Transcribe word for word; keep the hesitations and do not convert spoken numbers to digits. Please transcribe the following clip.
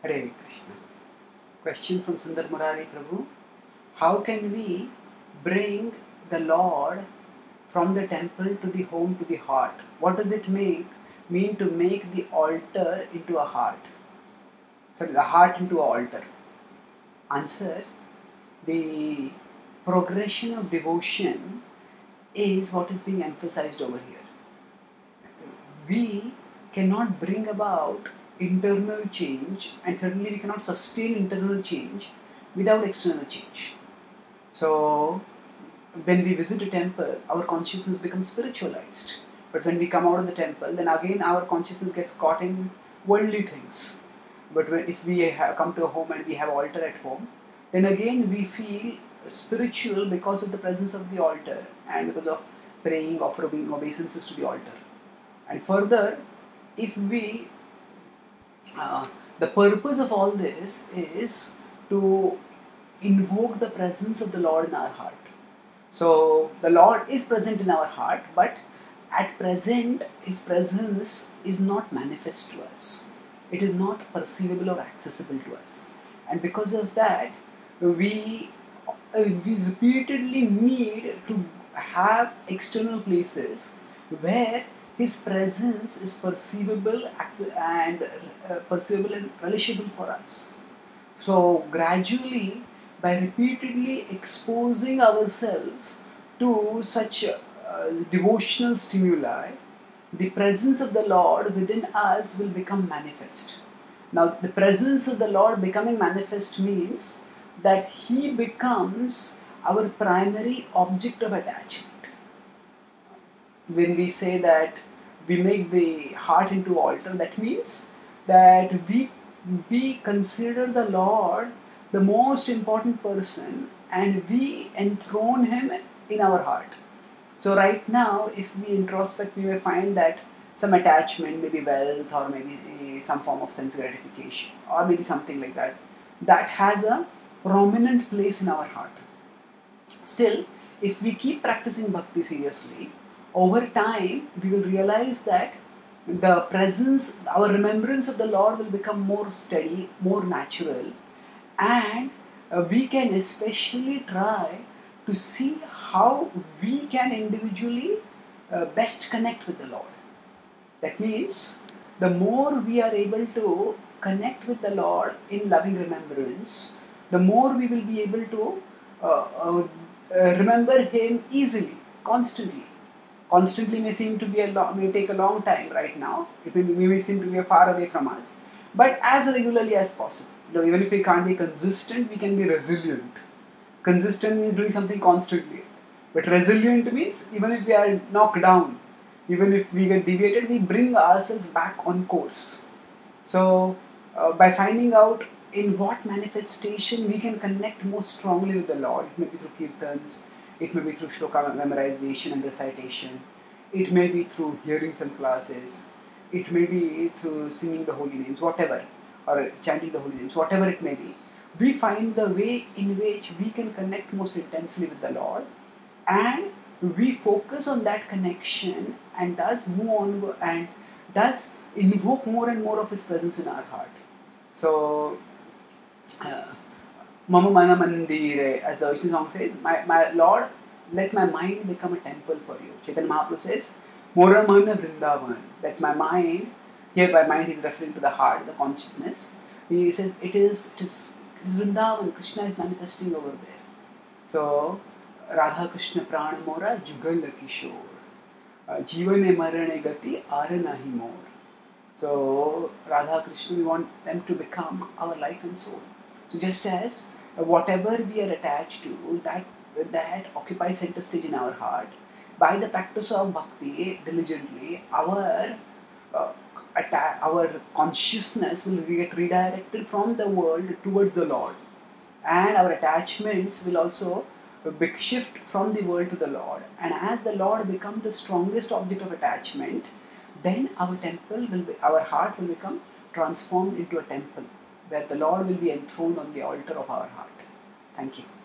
Hare Krishna. Question from Sundar Murari Prabhu. How can we bring the Lord from the temple to the home to the heart? What does it make, mean to make the altar into a heart? Sorry, the heart into an altar. Answer. The progression of devotion is what is being emphasized over here. We cannot bring about internal change, and certainly we cannot sustain internal change without external change. So, when we visit a temple, our consciousness becomes spiritualized. But when we come out of the temple, then again our consciousness gets caught in worldly things. But when, if we have come to a home and we have altar at home, then again we feel spiritual because of the presence of the altar and because of praying, offering obeisances to the altar. And further, if we, uh, the purpose of all this is to invoke the presence of the Lord in our heart. So the Lord is present in our heart, but at present His presence is not manifest to us. It is not perceivable or accessible to us. And because of that, we, uh, we repeatedly need to have external places where His presence is perceivable and uh, perceivable and relishable for us. So gradually, by repeatedly exposing ourselves to such uh, devotional stimuli, the presence of the Lord within us will become manifest. Now, the presence of the Lord becoming manifest means that He becomes our primary object of attachment. When we say that we make the heart into altar, that means that we, we consider the Lord the most important person and we enthrone Him in our heart. So right now, if we introspect, we may find that some attachment, maybe wealth or maybe some form of sense gratification or maybe something like that, that has a prominent place in our heart. Still, if we keep practicing bhakti seriously, over time we will realize that the presence, our remembrance of the Lord will become more steady, more natural, and uh, we can especially try to see how we can individually uh, best connect with the Lord. That means the more we are able to connect with the Lord in loving remembrance, the more we will be able to uh, uh, uh, remember Him easily, constantly. Constantly may seem to be a long, may take a long time right now. It may, may seem to be far away from us, but as regularly as possible. You know, even if we can't be consistent, we can be resilient. Consistent means doing something constantly, but resilient means even if we are knocked down, even if we get deviated, we bring ourselves back on course. So, uh, by finding out in what manifestation we can connect most strongly with the Lord, it may be through kirtans, it may be through shloka memorization and recitation, it may be through hearing some classes, it may be through singing the holy names, whatever, or chanting the holy names, whatever it may be. We find the way in which we can connect most intensely with the Lord, and we focus on that connection and thus move on and thus invoke more and more of His presence in our heart. So, Mama Mana Mandire, as the Vishnu song says, my, my Lord, let my mind become a temple for you. Chaitanya Mahaprabhu says, Mora Mana Vrindavan, that my mind, here by mind he is referring to the heart, the consciousness. He says, it is, it is, it is Vrindavan, Krishna is manifesting over there. So, Radha Krishna Prana Mora Jugal Kishore. Jivane Marane Gati Aranahi more. So, Radha Krishna, we want them to become our life and soul. So, just as whatever we are attached to, that that occupies center stage in our heart, by the practice of bhakti diligently, our uh, atta- our consciousness will get redirected from the world towards the Lord, and our attachments will also shift from the world to the Lord. And as the Lord becomes the strongest object of attachment, then our temple will be, our heart will become transformed into a temple where the Lord will be enthroned on the altar of our heart. Thank you.